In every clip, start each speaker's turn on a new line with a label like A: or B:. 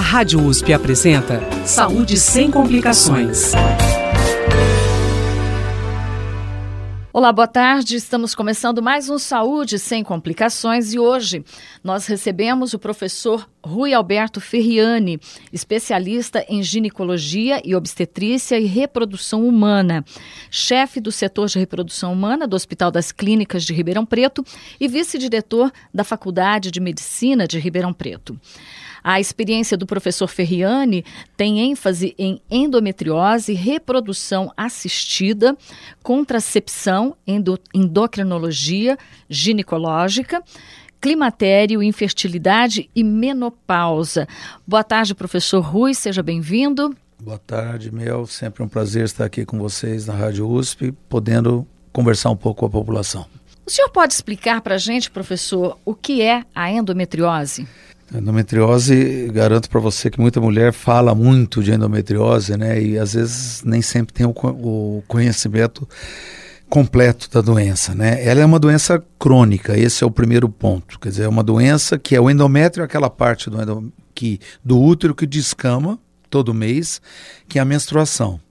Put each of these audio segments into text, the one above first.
A: Rádio USP apresenta Saúde sem complicações.
B: Olá, boa tarde. Estamos começando mais um Saúde Sem Complicações e hoje nós recebemos o professor Rui Alberto Ferriani, especialista em ginecologia e obstetrícia e reprodução humana, chefe do setor de reprodução humana do Hospital das Clínicas de Ribeirão Preto e vice-diretor da Faculdade de Medicina de Ribeirão Preto. A experiência do professor Ferriani tem ênfase em endometriose, reprodução assistida, contracepção, endocrinologia ginecológica, climatério, infertilidade e menopausa. Boa tarde, professor Rui, seja bem-vindo.
C: Boa tarde, Mel. Sempre um prazer estar aqui com vocês na Rádio USP, podendo conversar um pouco com a população.
B: O senhor pode explicar para a gente, professor, o que é a endometriose?
C: A endometriose, garanto para você que muita mulher fala muito de endometriose, né? E às vezes nem sempre tem o conhecimento completo da doença, né? Ela é uma doença crônica, esse é o primeiro ponto. Quer dizer, é uma doença que é o endométrio, aquela parte do útero que descama todo mês, que é a menstruação.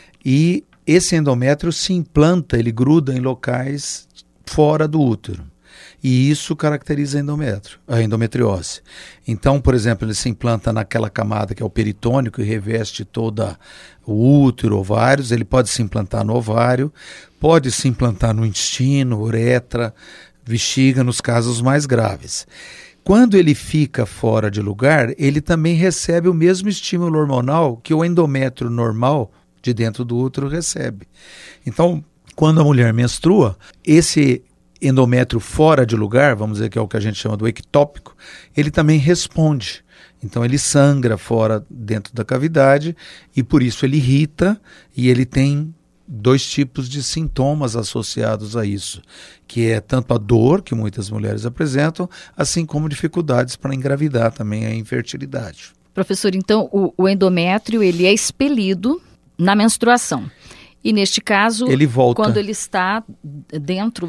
C: E esse endométrio se implanta, ele gruda em locais fora do útero. E isso caracteriza a endometriose. Então, por exemplo, ele se implanta naquela camada que é o peritônio, que reveste toda o útero, ovários. Ele pode se implantar no ovário, pode se implantar no intestino, uretra, bexiga, nos casos mais graves. Quando ele fica fora de lugar, ele também recebe o mesmo estímulo hormonal que o endométrio normal de dentro do útero recebe. Então, quando a mulher menstrua, esse endométrio fora de lugar, vamos dizer que é o que a gente chama do ectópico, ele também responde. Então ele sangra fora dentro da cavidade e por isso ele irrita e ele tem dois tipos de sintomas associados a isso, que é tanto a dor que muitas mulheres apresentam, assim como dificuldades para engravidar também, a infertilidade.
B: Professor, então o endométrio ele é expelido na menstruação. E neste caso, ele volta. Quando ele está dentro,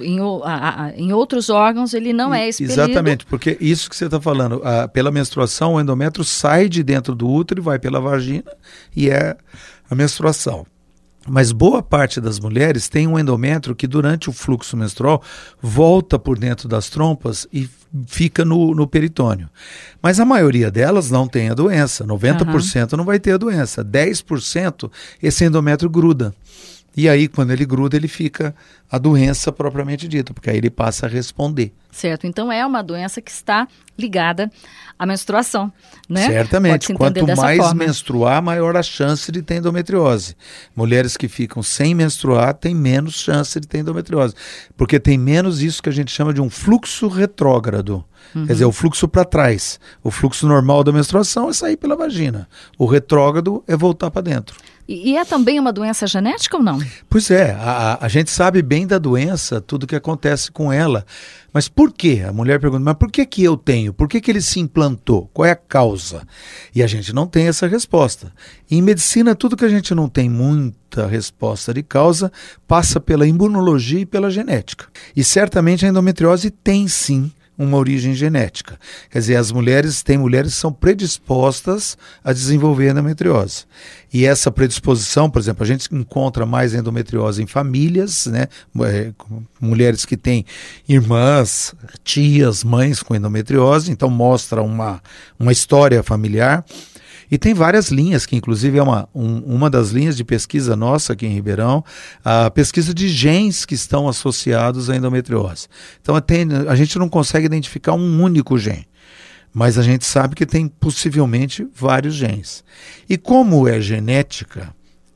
B: em outros órgãos, ele não é expelido.
C: Exatamente, porque isso que você está falando, pela menstruação, o endométrio sai de dentro do útero e vai pela vagina e é a menstruação. Mas boa parte das mulheres tem um endométrio que durante o fluxo menstrual volta por dentro das trompas e fica no peritônio. Mas a maioria delas não tem a doença, 90% não vai ter a doença, 10% esse endométrio gruda. E aí, quando ele gruda, ele fica a doença propriamente dita, porque aí ele passa a responder.
B: Certo, então é uma doença que está ligada à menstruação, né?
C: Certamente, quanto mais menstruar, maior a chance de ter endometriose. Mulheres que ficam sem menstruar têm menos chance de ter endometriose, porque tem menos isso que a gente chama de um fluxo retrógrado. Quer dizer, o fluxo para trás. O fluxo normal da menstruação é sair pela vagina. O retrógrado é voltar para dentro.
B: E é também uma doença genética ou não?
C: Pois é, a gente sabe bem da doença, tudo que acontece com ela. Mas por quê? A mulher pergunta, mas por que eu tenho? Por que ele se implantou? Qual é a causa? E a gente não tem essa resposta. Em medicina, tudo que a gente não tem muita resposta de causa passa pela imunologia e pela genética. E certamente a endometriose tem sim uma origem genética. Quer dizer, tem mulheres que são predispostas a desenvolver endometriose. E essa predisposição, por exemplo, a gente encontra mais endometriose em famílias, né? Mulheres que têm irmãs, tias, mães com endometriose, então mostra uma história familiar. E tem várias linhas, que inclusive é uma das linhas de pesquisa nossa aqui em Ribeirão, a pesquisa de genes que estão associados à endometriose. Então a gente não consegue identificar um único gene, mas a gente sabe que tem possivelmente vários genes. E como é genética,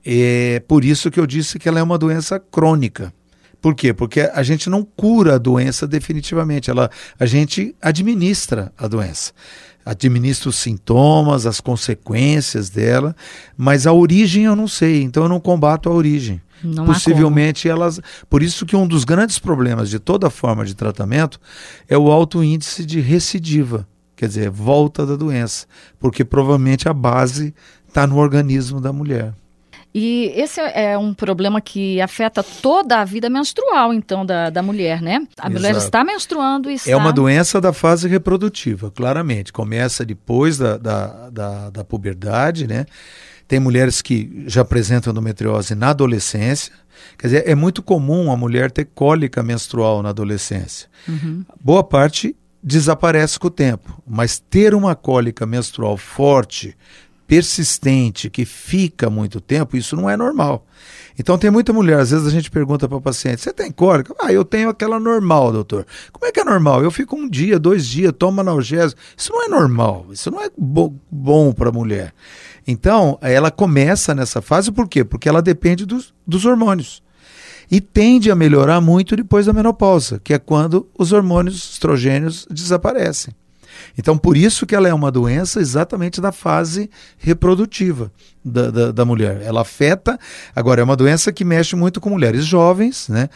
C: é por isso que eu disse que ela é uma doença crônica. Por quê? Porque a gente não cura a doença definitivamente, a gente administra a doença. Administra os sintomas, as consequências dela, mas a origem eu não sei, então eu não combato a origem.
B: Não
C: Possivelmente elas... Por isso que um dos grandes problemas de toda forma de tratamento é o alto índice de recidiva, quer dizer, volta da doença, porque provavelmente a base está no organismo da mulher.
B: E esse é um problema que afeta toda a vida menstrual, então, da mulher, né? A mulher está menstruando e está...
C: É uma doença da fase reprodutiva, claramente. Começa depois da puberdade, né? Tem mulheres que já apresentam endometriose na adolescência. Quer dizer, é muito comum a mulher ter cólica menstrual na adolescência. Boa parte desaparece com o tempo, mas ter uma cólica menstrual forte, persistente, que fica muito tempo, isso não é normal. Então tem muita mulher, às vezes a gente pergunta para o paciente, você tem cólica? Eu tenho aquela normal, doutor. Como é que é normal? Eu fico 1 dia, 2 dias, tomo analgésico. Isso não é normal, isso não é bom para a mulher. Então, ela começa nessa fase, por quê? Porque ela depende dos hormônios. E tende a melhorar muito depois da menopausa, que é quando os hormônios estrogênios desaparecem. Então, por isso que ela é uma doença exatamente da fase reprodutiva da mulher. Ela afeta, agora é uma doença que mexe muito com mulheres jovens, né?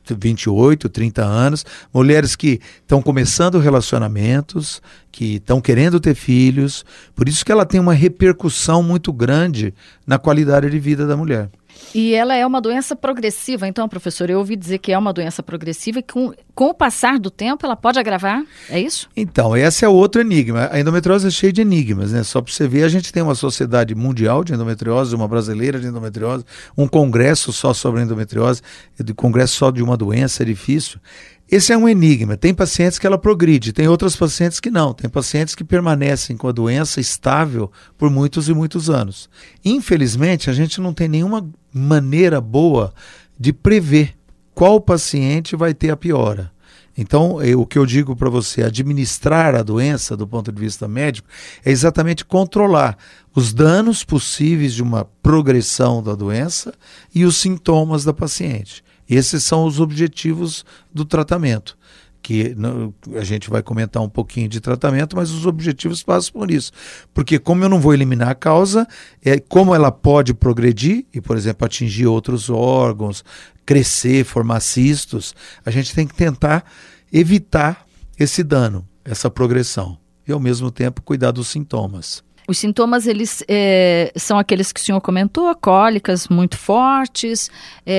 C: 28, 30 anos, mulheres que estão começando relacionamentos, que estão querendo ter filhos, por isso que ela tem uma repercussão muito grande na qualidade de vida da mulher.
B: E ela é uma doença progressiva, então, professor, eu ouvi dizer que é uma doença progressiva e com o passar do tempo ela pode agravar, é isso?
C: Então, esse é outro enigma. A endometriose é cheia de enigmas, né? Só para você ver, a gente tem uma sociedade mundial de endometriose, uma brasileira de endometriose, um congresso só sobre endometriose, congresso só de uma doença, é difícil. Esse é um enigma. Tem pacientes que ela progride, tem outros pacientes que não. Tem pacientes que permanecem com a doença estável por muitos e muitos anos. Infelizmente, a gente não tem nenhuma maneira boa de prever qual paciente vai ter a piora. Então, o que eu digo para você, administrar a doença do ponto de vista médico, é exatamente controlar os danos possíveis de uma progressão da doença e os sintomas da paciente. Esses são os objetivos do tratamento, que a gente vai comentar um pouquinho de tratamento, mas os objetivos passam por isso. Porque como eu não vou eliminar a causa, como ela pode progredir e, por exemplo, atingir outros órgãos, crescer, formar cistos, a gente tem que tentar evitar esse dano, essa progressão, e ao mesmo tempo cuidar dos sintomas.
B: Os sintomas, eles são aqueles que o senhor comentou, cólicas muito fortes,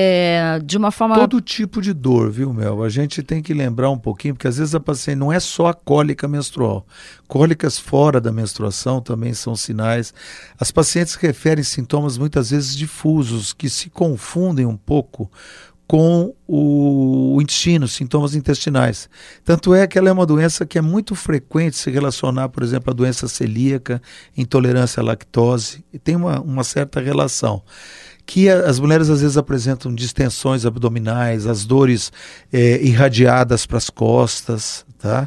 B: de uma forma...
C: Todo tipo de dor, viu, Mel? A gente tem que lembrar um pouquinho, porque às vezes a paciente não é só a cólica menstrual. Cólicas fora da menstruação também são sinais. As pacientes referem sintomas muitas vezes difusos, que se confundem um pouco com o intestino, sintomas intestinais. Tanto é que ela é uma doença que é muito frequente se relacionar, por exemplo, à doença celíaca, intolerância à lactose, e tem uma certa relação. Que as mulheres às vezes apresentam distensões abdominais, as dores irradiadas para as costas, tá?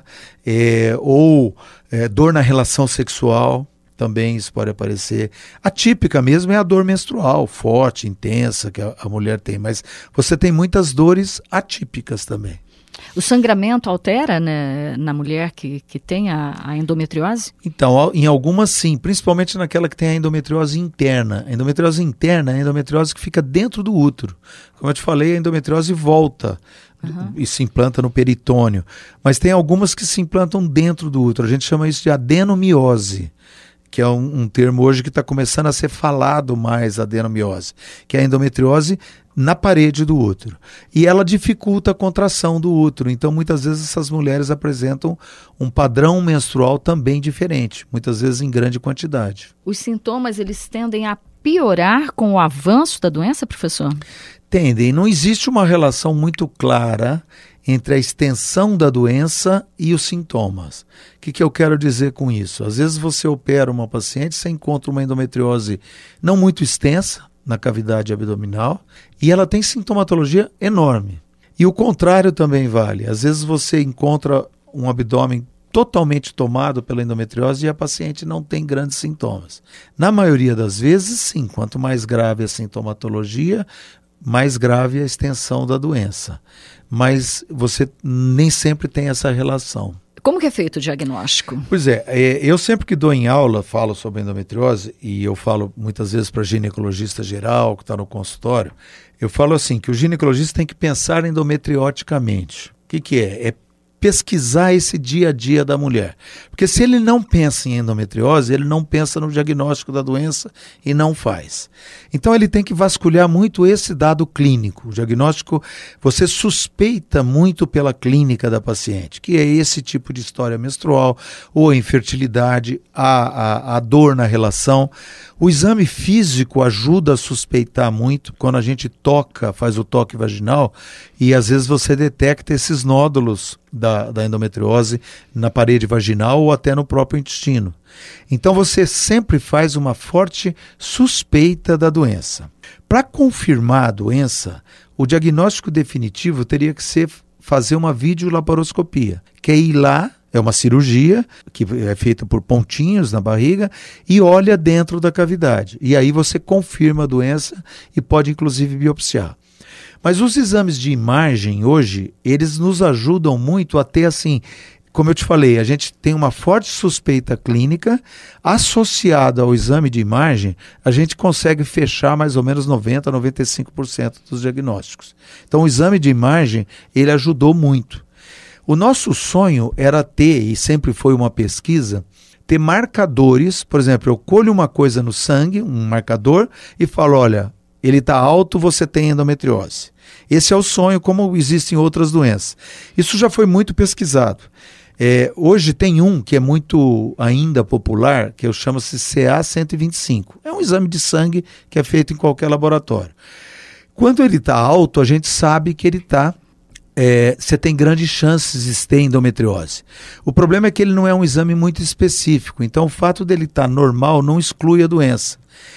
C: Ou dor na relação sexual. Também isso pode aparecer. A típica mesmo é a dor menstrual, forte, intensa, que a mulher tem, mas você tem muitas dores atípicas também.
B: O sangramento altera, né, na mulher que tem a endometriose?
C: Então, em algumas sim, principalmente naquela que tem a endometriose interna. A endometriose interna é a endometriose que fica dentro do útero. Como eu te falei, a endometriose volta e se implanta no peritônio. Mas tem algumas que se implantam dentro do útero. A gente chama isso de adenomiose, que é um termo hoje que está começando a ser falado mais, adenomiose, que é a endometriose na parede do útero. E ela dificulta a contração do útero, então muitas vezes essas mulheres apresentam um padrão menstrual também diferente, muitas vezes em grande quantidade.
B: Os sintomas, eles tendem a piorar com o avanço da doença, professor?
C: Tendem, não existe uma relação muito clara entre a extensão da doença e os sintomas. O que eu quero dizer com isso? Às vezes você opera uma paciente, você encontra uma endometriose não muito extensa na cavidade abdominal e ela tem sintomatologia enorme. E o contrário também vale. Às vezes você encontra um abdômen totalmente tomado pela endometriose e a paciente não tem grandes sintomas. Na maioria das vezes, sim, quanto mais grave a sintomatologia, mais grave a extensão da doença. Mas você nem sempre tem essa relação.
B: Como que é feito o diagnóstico?
C: Pois eu sempre que dou em aula, falo sobre endometriose, e eu falo muitas vezes para ginecologista geral, que está no consultório, eu falo assim, que o ginecologista tem que pensar endometrioticamente. O que é? É pesquisar esse dia a dia da mulher. Porque se ele não pensa em endometriose, ele não pensa no diagnóstico da doença e não faz. Então ele tem que vasculhar muito esse dado clínico. O diagnóstico, você suspeita muito pela clínica da paciente, que é esse tipo de história menstrual, ou a infertilidade, a dor na relação. O exame físico ajuda a suspeitar muito quando a gente toca, faz o toque vaginal, e às vezes você detecta esses nódulos da endometriose na parede vaginal ou até no próprio intestino. Então você sempre faz uma forte suspeita da doença. Para confirmar a doença, o diagnóstico definitivo teria que ser fazer uma videolaparoscopia, que é ir lá, é uma cirurgia que é feita por pontinhos na barriga e olha dentro da cavidade. E aí você confirma a doença e pode inclusive biopsiar. Mas os exames de imagem hoje, eles nos ajudam muito a ter assim, como eu te falei, a gente tem uma forte suspeita clínica, associada ao exame de imagem, a gente consegue fechar mais ou menos 90% a 95% dos diagnósticos. Então o exame de imagem, ele ajudou muito. O nosso sonho era ter, e sempre foi uma pesquisa, ter marcadores. Por exemplo, eu colho uma coisa no sangue, um marcador, e falo, olha, ele está alto, você tem endometriose. Esse é o sonho, como existem outras doenças. Isso já foi muito pesquisado. Hoje tem um que é muito ainda popular, que chama-se CA-125. É um exame de sangue que é feito em qualquer laboratório. Quando ele está alto, a gente sabe que ele está... você tem grandes chances de ter endometriose. O problema é que ele não é um exame muito específico, então o fato dele estar normal não exclui a doença.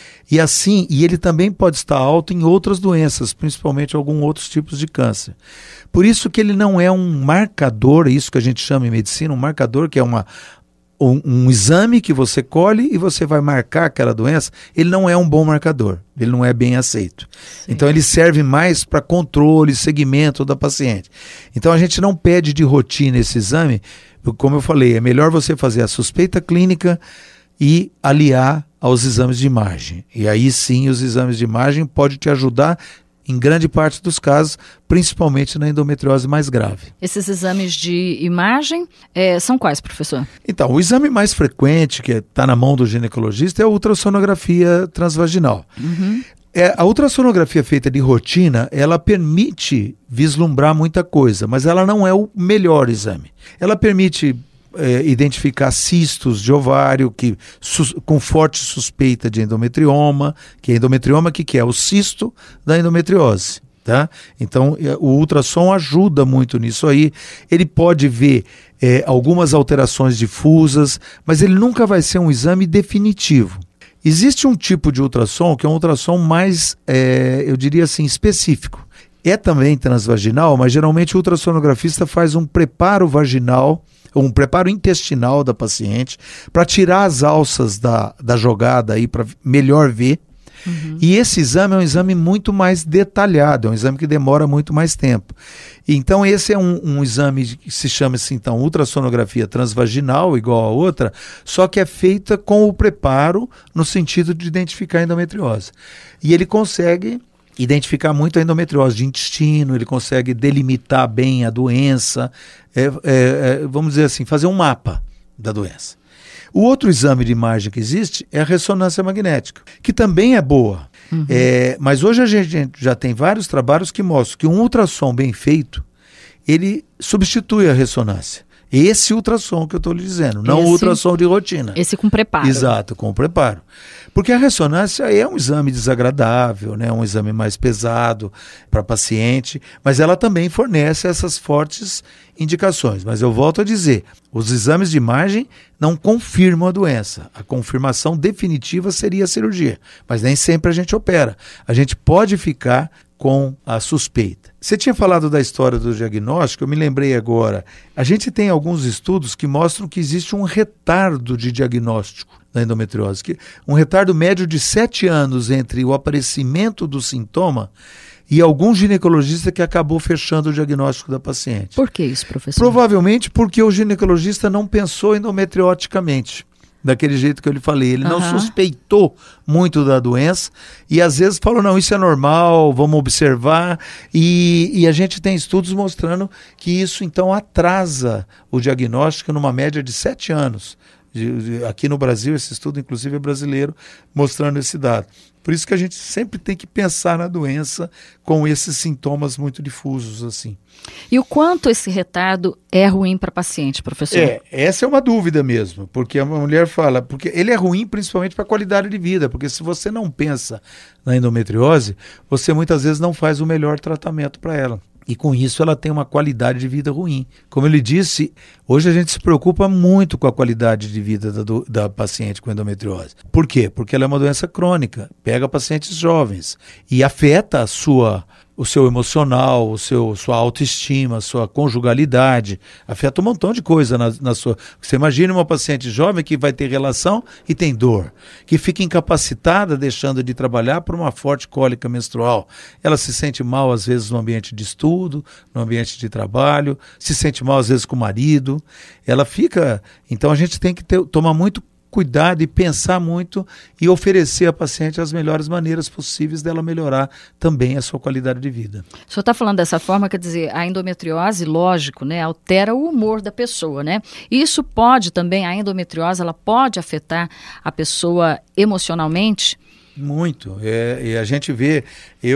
C: E ele também pode estar alto em outras doenças, principalmente alguns outros tipos de câncer. Por isso que ele não é um marcador, isso que a gente chama em medicina, um marcador que é um exame que você colhe e você vai marcar aquela doença, ele não é um bom marcador, ele não é bem aceito. Sim. Então ele serve mais para controle, segmento da paciente. Então a gente não pede de rotina esse exame, como eu falei, é melhor você fazer a suspeita clínica e aliar aos exames de imagem. E aí sim os exames de imagem podem te ajudar em grande parte dos casos, principalmente na endometriose mais grave.
B: Esses exames de imagem são quais, professor?
C: Então, o exame mais frequente, que está na mão do ginecologista, é a ultrassonografia transvaginal.
B: Uhum.
C: A ultrassonografia feita de rotina, ela permite vislumbrar muita coisa, mas ela não é o melhor exame. Ela permite identificar cistos de ovário com forte suspeita de endometrioma, que é endometrioma que é o cisto da endometriose. Tá? Então o ultrassom ajuda muito nisso aí. Ele pode ver algumas alterações difusas, mas ele nunca vai ser um exame definitivo. Existe um tipo de ultrassom que é um ultrassom mais, eu diria assim, específico. É também transvaginal, mas geralmente o ultrassonografista faz um preparo vaginal, um preparo intestinal da paciente, para tirar as alças da jogada aí, para melhor ver. Uhum. E esse exame é um exame muito mais detalhado, é um exame que demora muito mais tempo. Então esse é um exame que se chama assim, então, ultrassonografia transvaginal, igual a outra, só que é feita com o preparo no sentido de identificar a endometriose. E ele consegue identificar muito a endometriose de intestino, ele consegue delimitar bem a doença, vamos dizer assim, fazer um mapa da doença. O outro exame de imagem que existe é a ressonância magnética, que também é boa. Uhum. Mas hoje a gente já tem vários trabalhos que mostram que um ultrassom bem feito, ele substitui a ressonância. Esse ultrassom que eu estou lhe dizendo, não o ultrassom de rotina.
B: Esse com preparo.
C: Exato, com preparo. Porque a ressonância é um exame desagradável, né? Um exame mais pesado para a paciente, mas ela também fornece essas fortes indicações. Mas eu volto a dizer, os exames de imagem não confirmam a doença. A confirmação definitiva seria a cirurgia, mas nem sempre a gente opera. A gente pode ficar com a suspeita. Você tinha falado da história do diagnóstico, eu me lembrei agora. A gente tem alguns estudos que mostram que existe um retardo de diagnóstico da endometriose, um retardo médio de 7 anos entre o aparecimento do sintoma e algum ginecologista que acabou fechando o diagnóstico da paciente.
B: Por que isso, professor?
C: Provavelmente porque o ginecologista não pensou endometrioticamente. daquele jeito que eu lhe falei. Ele não suspeitou muito da doença e às vezes falou, não, isso é normal, vamos observar. E a gente tem estudos mostrando que isso então atrasa o diagnóstico numa média de 7 anos. Aqui no Brasil, esse estudo inclusive é brasileiro, mostrando esse dado. Por isso que a gente sempre tem que pensar na doença com esses sintomas muito difusos assim.
B: E o quanto esse retardo é ruim para a paciente, professor?
C: Essa é uma dúvida mesmo, porque a mulher fala, porque ele é ruim principalmente para a qualidade de vida, porque se você não pensa na endometriose, você muitas vezes não faz o melhor tratamento para ela. E com isso ela tem uma qualidade de vida ruim. Como eu lhe disse, hoje a gente se preocupa muito com a qualidade de vida da paciente com endometriose. Por quê? Porque ela é uma doença crônica, pega pacientes jovens e afeta o seu emocional, sua autoestima, sua conjugalidade, afeta um montão de coisa na sua... Você imagina uma paciente jovem que vai ter relação e tem dor, que fica incapacitada deixando de trabalhar por uma forte cólica menstrual. Ela se sente mal às vezes no ambiente de estudo, no ambiente de trabalho, se sente mal às vezes com o marido, ela fica... Então a gente tem que tomar muito cuidado e pensar muito e oferecer à paciente as melhores maneiras possíveis dela melhorar também a sua qualidade de vida.
B: O senhor está falando dessa forma, quer dizer, a endometriose, lógico, né, altera o humor da pessoa, né? E isso pode também, a endometriose, ela pode afetar a pessoa emocionalmente?
C: Muito. E a gente vê,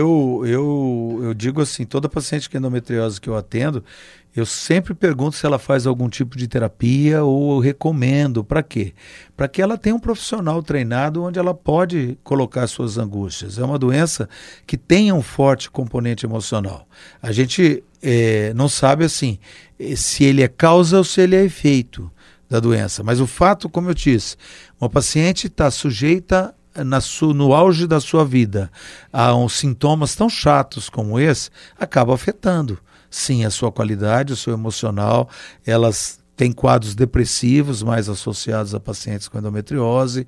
C: eu digo assim, toda paciente com endometriose que eu atendo, eu sempre pergunto se ela faz algum tipo de terapia ou eu recomendo. Para quê? Para que ela tenha um profissional treinado onde ela pode colocar suas angústias. É uma doença que tem um forte componente emocional. A gente não sabe assim se ele é causa ou se ele é efeito da doença. Mas o fato, como eu disse, uma paciente está sujeita no auge da sua vida a uns sintomas tão chatos como esse, acaba afetando sim a sua qualidade, o seu emocional. Elas têm quadros depressivos mais associados a pacientes com endometriose,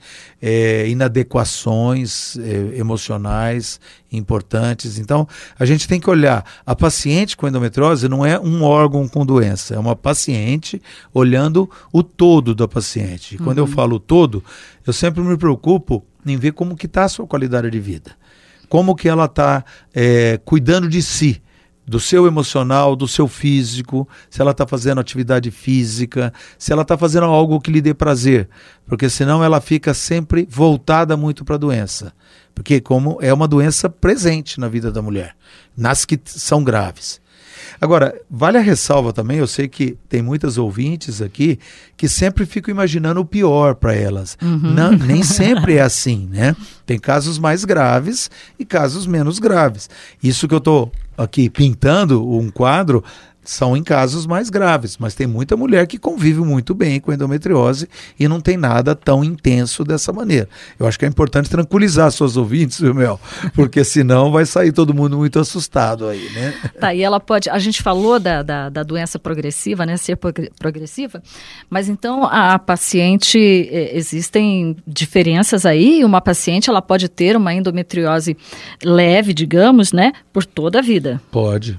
C: inadequações emocionais importantes. Então a gente tem que olhar, a paciente com endometriose não é um órgão com doença, é uma paciente olhando o todo da paciente. E quando eu falo todo, eu sempre me preocupo em ver como que está a sua qualidade de vida, como que ela está cuidando de si, do seu emocional, do seu físico, se ela está fazendo atividade física, se ela está fazendo algo que lhe dê prazer, porque senão ela fica sempre voltada muito para a doença, porque como é uma doença presente na vida da mulher, nas que são graves. Agora, vale a ressalva também, eu sei que tem muitas ouvintes aqui que sempre ficam imaginando o pior para elas. Não, nem sempre é assim, né? Tem casos mais graves e casos menos graves. Isso que eu estou aqui pintando um quadro são em casos mais graves, mas tem muita mulher que convive muito bem com endometriose e não tem nada tão intenso dessa maneira. Eu acho que é importante tranquilizar suas ouvintes, viu, Mel? Porque senão vai sair todo mundo muito assustado aí, né?
B: Tá, e ela pode... A gente falou da doença progressiva, né? Ser progressiva, mas então a paciente... Existem diferenças aí? Uma paciente, ela pode ter uma endometriose leve, digamos, né? Por toda a vida.
C: Pode.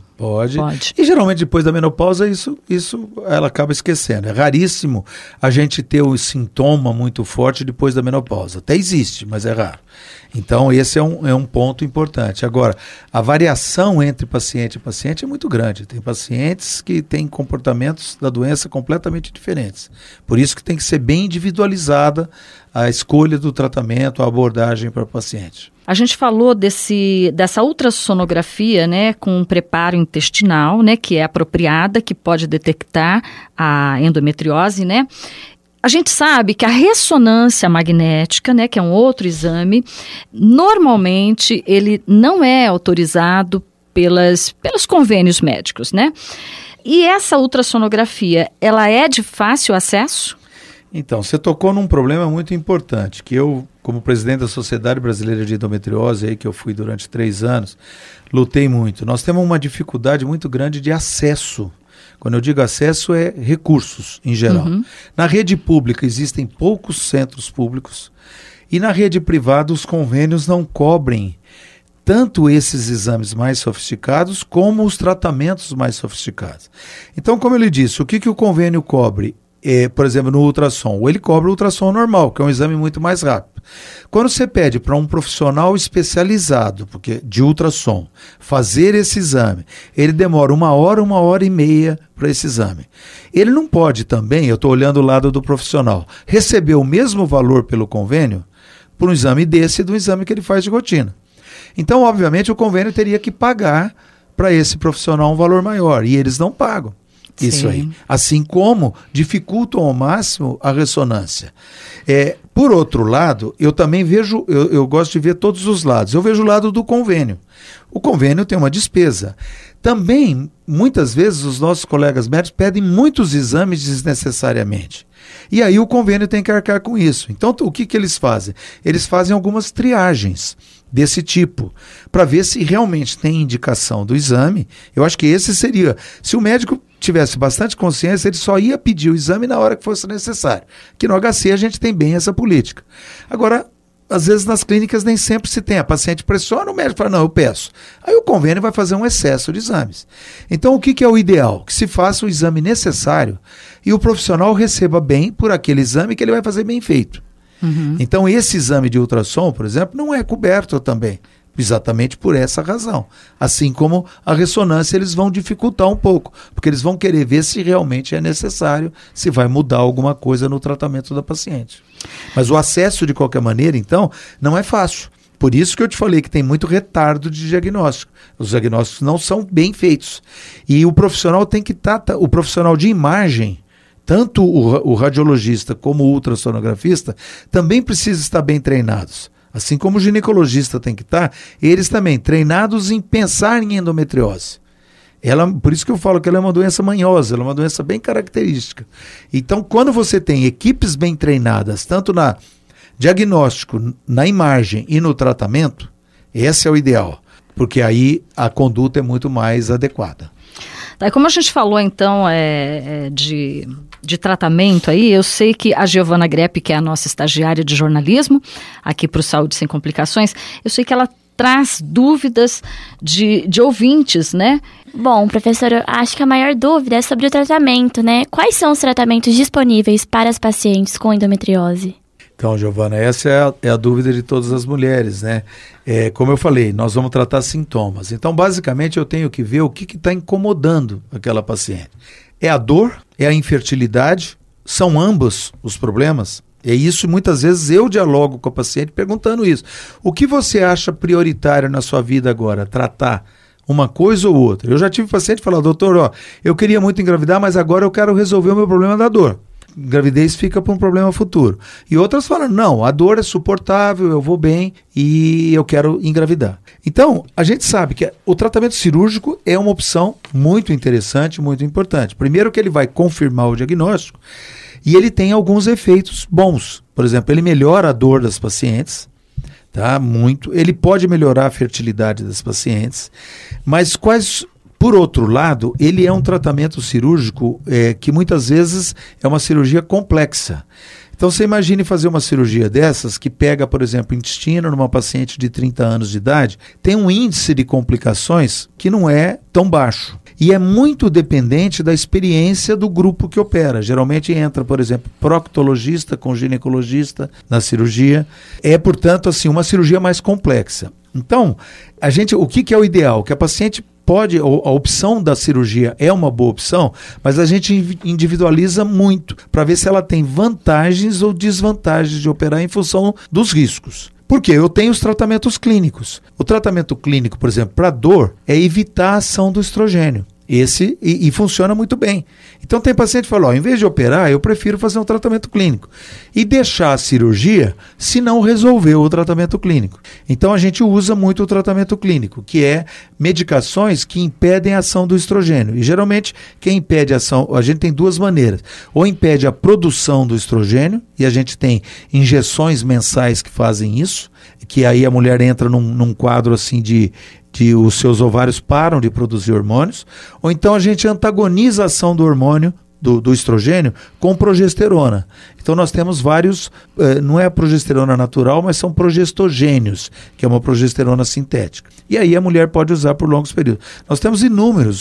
C: E geralmente depois da menopausa isso ela acaba esquecendo. É raríssimo a gente ter um sintoma muito forte depois da menopausa. Até existe, mas é raro. Então esse é um ponto importante. Agora, a variação entre paciente e paciente é muito grande. Tem pacientes que têm comportamentos da doença completamente diferentes. Por isso que tem que ser bem individualizada a escolha do tratamento, a abordagem para o paciente.
B: A gente falou dessa ultrassonografia, né, com preparo intestinal, né, que é apropriada, que pode detectar a endometriose, né? A gente sabe que a ressonância magnética, né, que é um outro exame, normalmente ele não é autorizado pelos convênios médicos, né? E essa ultrassonografia, ela é de fácil acesso?
C: Então, você tocou num problema muito importante, que eu, como presidente da Sociedade Brasileira de Endometriose, aí, que eu fui durante 3 anos, lutei muito. Nós temos uma dificuldade muito grande de acesso. Quando eu digo acesso, é recursos em geral. Na rede pública existem poucos centros públicos e na rede privada os convênios não cobrem tanto esses exames mais sofisticados como os tratamentos mais sofisticados. Então, como eu lhe disse, o que o convênio cobre? por exemplo, no ultrassom, ou ele cobra o ultrassom normal, que é um exame muito mais rápido. Quando você pede para um profissional especializado de ultrassom fazer esse exame, ele demora 1 hora e meia para esse exame. Ele não pode também, eu estou olhando o lado do profissional, receber o mesmo valor pelo convênio por um exame desse do exame que ele faz de rotina. Então, obviamente, o convênio teria que pagar para esse profissional um valor maior, e eles não pagam. Isso aí. Assim como dificultam ao máximo a ressonância. Por outro lado, eu também vejo, eu gosto de ver todos os lados. Eu vejo o lado do convênio. O convênio tem uma despesa. Também, muitas vezes, os nossos colegas médicos pedem muitos exames desnecessariamente. E aí o convênio tem que arcar com isso. Então, o que eles fazem? Eles fazem algumas triagens desse tipo, para ver se realmente tem indicação do exame. Eu acho que esse seria, se o médico tivesse bastante consciência, ele só ia pedir o exame na hora que fosse necessário. Que no HC a gente tem bem essa política. Agora, às vezes nas clínicas nem sempre se tem. A paciente pressiona, o médico fala, não, eu peço. Aí o convênio vai fazer um excesso de exames. Então, o que é o ideal? Que se faça o exame necessário e o profissional receba bem por aquele exame que ele vai fazer bem feito. Então, esse exame de ultrassom, por exemplo, não é coberto também, exatamente por essa razão. Assim como a ressonância, eles vão dificultar um pouco, porque eles vão querer ver se realmente é necessário, se vai mudar alguma coisa no tratamento da paciente. Mas o acesso, de qualquer maneira, então, não é fácil. Por isso que eu te falei que tem muito retardo de diagnóstico. Os diagnósticos não são bem feitos. E o profissional tem que estar, o profissional de imagem, tanto o radiologista como o ultrassonografista, também precisam estar bem treinados. Assim como o ginecologista tem que estar, eles também treinados em pensar em endometriose. Por isso que eu falo que ela é uma doença manhosa, ela é uma doença bem característica. Então, quando você tem equipes bem treinadas, tanto na diagnóstico, na imagem e no tratamento, esse é o ideal, porque aí a conduta é muito mais adequada.
B: Tá, como a gente falou, então, de tratamento aí, eu sei que a Giovana Grepp, que é a nossa estagiária de jornalismo, aqui para o Saúde Sem Complicações, eu sei que ela traz dúvidas de ouvintes, né?
D: Bom, professora, eu acho que a maior dúvida é sobre o tratamento, né? Quais são os tratamentos disponíveis para as pacientes com endometriose?
C: Então, Giovana, essa é a dúvida de todas as mulheres, né? Como eu falei, nós vamos tratar sintomas. Então, basicamente, eu tenho que ver o que está incomodando aquela paciente. É a dor? É a infertilidade? São ambos os problemas? É isso, muitas vezes eu dialogo com a paciente perguntando isso. O que você acha prioritário na sua vida agora? Tratar uma coisa ou outra? Eu já tive paciente falar, doutor, eu queria muito engravidar, mas agora eu quero resolver o meu problema da dor. Gravidez fica para um problema futuro. E outras falam, não, a dor é suportável, eu vou bem e eu quero engravidar. Então, a gente sabe que o tratamento cirúrgico é uma opção muito interessante, muito importante. Primeiro que ele vai confirmar o diagnóstico e ele tem alguns efeitos bons. Por exemplo, ele melhora a dor das pacientes, tá? Muito. Ele pode melhorar a fertilidade das pacientes, mas por outro lado, ele é um tratamento cirúrgico que muitas vezes é uma cirurgia complexa. Então você imagine fazer uma cirurgia dessas que pega, por exemplo, intestino numa paciente de 30 anos de idade, tem um índice de complicações que não é tão baixo. E é muito dependente da experiência do grupo que opera. Geralmente entra, por exemplo, proctologista com ginecologista na cirurgia. É, portanto, assim, uma cirurgia mais complexa. Então, o que é o ideal? Que a paciente a opção da cirurgia é uma boa opção, mas a gente individualiza muito para ver se ela tem vantagens ou desvantagens de operar em função dos riscos. Por quê? Eu tenho os tratamentos clínicos. O tratamento clínico, por exemplo, para dor, é evitar a ação do estrogênio. E funciona muito bem. Então tem paciente que fala, em vez de operar, eu prefiro fazer um tratamento clínico e deixar a cirurgia se não resolver o tratamento clínico. Então a gente usa muito o tratamento clínico, que é medicações que impedem a ação do estrogênio. E geralmente quem impede a ação, a gente tem duas maneiras. Ou impede a produção do estrogênio, e a gente tem injeções mensais que fazem isso, que aí a mulher entra num quadro assim de os seus ovários param de produzir hormônios, ou então a gente antagoniza a ação do hormônio, do estrogênio, com progesterona. Então nós temos vários, não é a progesterona natural, mas são progestogênios, que é uma progesterona sintética. E aí a mulher pode usar por longos períodos. Nós temos inúmeros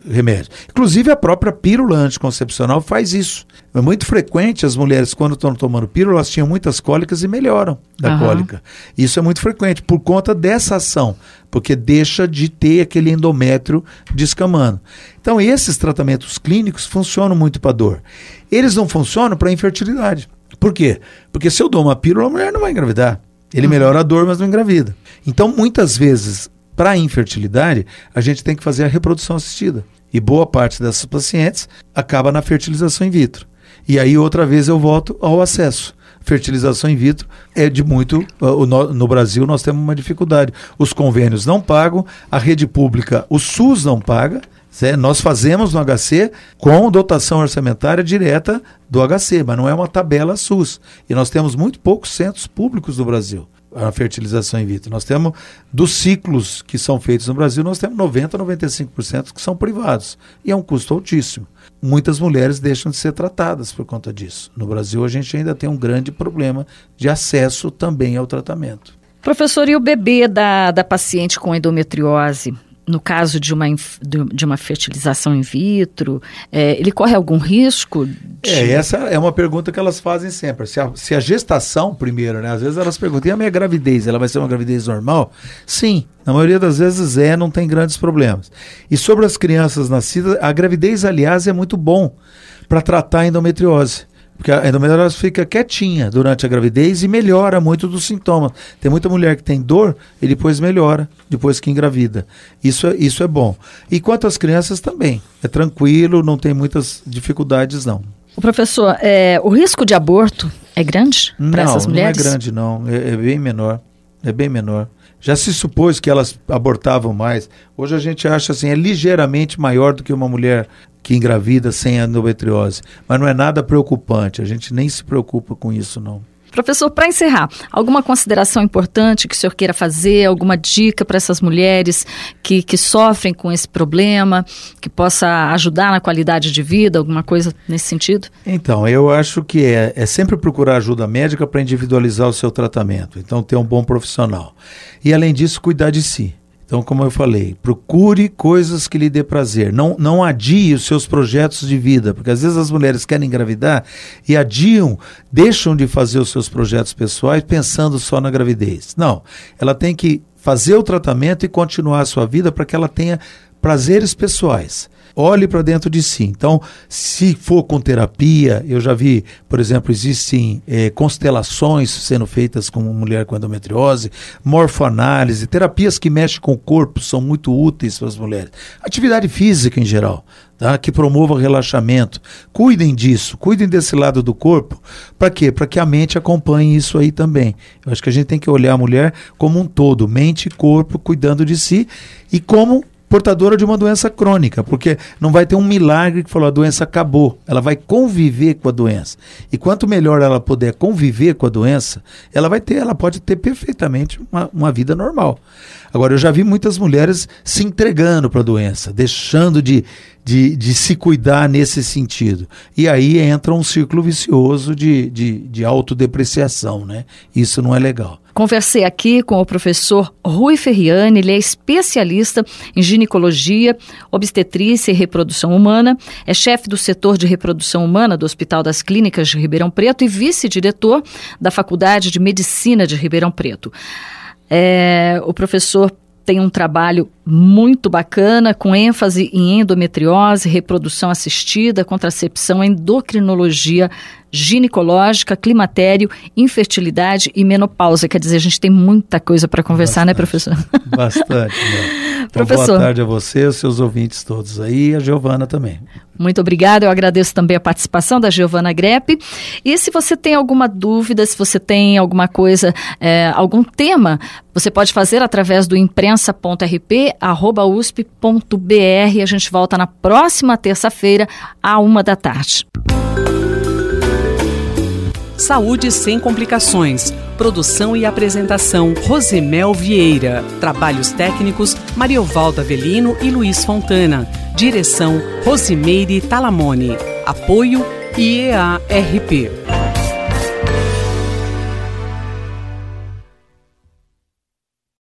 C: remédios. Inclusive a própria pílula anticoncepcional faz isso. É muito frequente as mulheres, quando estão tomando pílula, elas tinham muitas cólicas e melhoram da cólica. Isso é muito frequente por conta dessa ação, porque deixa de ter aquele endométrio descamando. Então esses tratamentos clínicos funcionam muito para dor. Eles não funcionam para infertilidade. Por quê? Porque se eu dou uma pílula, a mulher não vai engravidar. Ele melhora a dor, mas não engravida. Então muitas vezes, para a infertilidade, a gente tem que fazer a reprodução assistida. E boa parte dessas pacientes acaba na fertilização in vitro. E aí outra vez eu volto ao acesso. Fertilização in vitro é de muito... No Brasil nós temos uma dificuldade. Os convênios não pagam, a rede pública, o SUS não paga. Nós fazemos no HC com dotação orçamentária direta do HC, mas não é uma tabela SUS. E nós temos muito poucos centros públicos no Brasil, a fertilização in vitro. Nós temos, dos ciclos que são feitos no Brasil, nós temos 90% a 95% que são privados. E é um custo altíssimo. Muitas mulheres deixam de ser tratadas por conta disso. No Brasil, a gente ainda tem um grande problema de acesso também ao tratamento.
B: Professor, e o bebê da paciente com endometriose? No caso de uma fertilização in vitro, ele corre algum risco?
C: Essa é uma pergunta que elas fazem sempre. Se a gestação, primeiro, né? Às vezes elas perguntam, e a minha gravidez, ela vai ser uma gravidez normal? Sim, na maioria das vezes não tem grandes problemas. E sobre as crianças nascidas, a gravidez, aliás, é muito bom para tratar a endometriose. Porque a endometriose fica quietinha durante a gravidez e melhora muito dos sintomas. Tem muita mulher que tem dor e depois melhora, depois que engravida. Isso é bom. E quanto às crianças também. É tranquilo, não tem muitas dificuldades, não.
B: O professor, o risco de aborto é grande para essas mulheres?
C: Não é grande, não. É bem menor. É bem menor. Já se supôs que elas abortavam mais. Hoje a gente acha assim, é ligeiramente maior do que uma mulher que engravida sem endometriose. Mas não é nada preocupante, a gente nem se preocupa com isso, não.
B: Professor, para encerrar, alguma consideração importante que o senhor queira fazer, alguma dica para essas mulheres que sofrem com esse problema, que possa ajudar na qualidade de vida, alguma coisa nesse sentido?
C: Então, eu acho que é sempre procurar ajuda médica para individualizar o seu tratamento, então ter um bom profissional. E além disso, cuidar de si. Então, como eu falei, procure coisas que lhe dê prazer. Não adie os seus projetos de vida, porque às vezes as mulheres querem engravidar e adiam, deixam de fazer os seus projetos pessoais pensando só na gravidez. Não, ela tem que fazer o tratamento e continuar a sua vida para que ela tenha prazeres pessoais. Olhe para dentro de si. Então, se for com terapia, eu já vi, por exemplo, existem constelações sendo feitas com mulher com endometriose, morfoanálise, terapias que mexem com o corpo são muito úteis para as mulheres. Atividade física em geral, tá? Que promova o relaxamento. Cuidem disso, cuidem desse lado do corpo. Para quê? Para que a mente acompanhe isso aí também. Eu acho que a gente tem que olhar a mulher como um todo, mente e corpo, cuidando de si e como portadora de uma doença crônica, porque não vai ter um milagre que falou a doença acabou, ela vai conviver com a doença. E quanto melhor ela puder conviver com a doença, ela pode ter perfeitamente uma vida normal. Agora, eu já vi muitas mulheres se entregando para a doença, deixando de se cuidar nesse sentido. E aí entra um círculo vicioso de autodepreciação, né? Isso não é legal.
B: Conversei aqui com o professor Rui Ferriani, ele é especialista em ginecologia, obstetrícia e reprodução humana, é chefe do setor de reprodução humana do Hospital das Clínicas de Ribeirão Preto e vice-diretor da Faculdade de Medicina de Ribeirão Preto. O professor tem um trabalho muito bacana, com ênfase em endometriose, reprodução assistida, contracepção, endocrinologia ginecológica, climatério, infertilidade e menopausa. Quer dizer, a gente tem muita coisa para conversar,
C: bastante,
B: né, professor?
C: Bastante. Né? Então,
B: professor,
C: boa tarde a você, aos seus ouvintes todos aí e a Giovana também.
B: Muito obrigada, eu agradeço também a participação da Giovana Grepp. E se você tem alguma dúvida, se você tem alguma coisa, algum tema, você pode fazer através do imprensa.rp@usp.br. A gente volta na próxima terça-feira, à 13h.
A: Saúde sem complicações. Produção e apresentação, Rosemel Vieira. Trabalhos técnicos, Mariovaldo Avelino e Luiz Fontana. Direção, Rosimeire Talamone. Apoio, IEA-RP.